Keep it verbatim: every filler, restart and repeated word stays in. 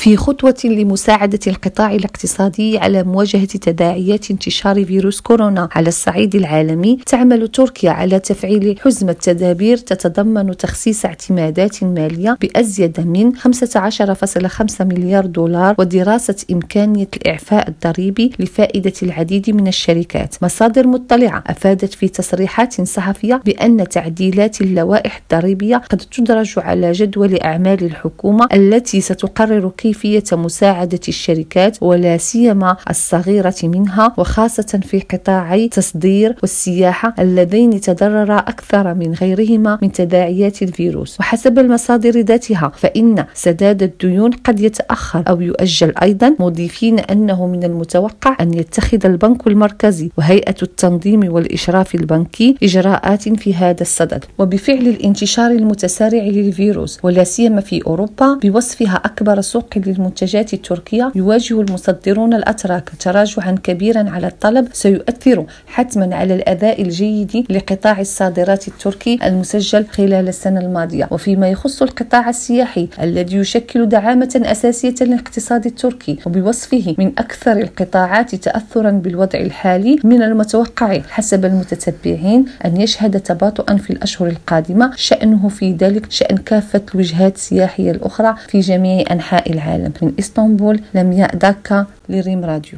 في خطوة لمساعدة القطاع الاقتصادي على مواجهة تداعيات انتشار فيروس كورونا على الصعيد العالمي، تعمل تركيا على تفعيل حزمة تدابير تتضمن تخصيص اعتمادات مالية بأزيد من خمسة عشر فاصلة خمسة مليار دولار ودراسة إمكانية الإعفاء الضريبي لفائدة العديد من الشركات. مصادر مطلعة أفادت في تصريحات صحفية بأن تعديلات اللوائح الضريبية قد تدرج على جدول أعمال الحكومة التي ستقرر كيفية مساعدة الشركات ولا سيما الصغيرة منها، وخاصة في قطاعي التصدير والسياحة اللذين تضررا أكثر من غيرهما من تداعيات الفيروس. وحسب المصادر ذاتها فإن سداد الديون قد يتأخر أو يؤجل أيضا، مضيفين أنه من المتوقع أن يتخذ البنك المركزي وهيئة التنظيم والإشراف البنكي إجراءات في هذا الصدد. وبفعل الانتشار المتسارع للفيروس ولا سيما في أوروبا بوصفها أكبر سوق للمنتجات التركية، يواجه المصدرون الأتراك تراجعا كبيرا على الطلب سيؤثر حتما على الأداء الجيد لقطاع الصادرات التركي المسجل خلال السنة الماضية. وفيما يخص القطاع السياحي الذي يشكل دعامة أساسية للاقتصاد التركي وبوصفه من أكثر القطاعات تأثرا بالوضع الحالي، من المتوقع حسب المتتبعين أن يشهد تباطؤا في الأشهر القادمة، شأنه في ذلك شأن كافة الوجهات السياحية الأخرى في جميع أنحاء العالم. من إسطنبول، لمياء داكا، لريم راديو.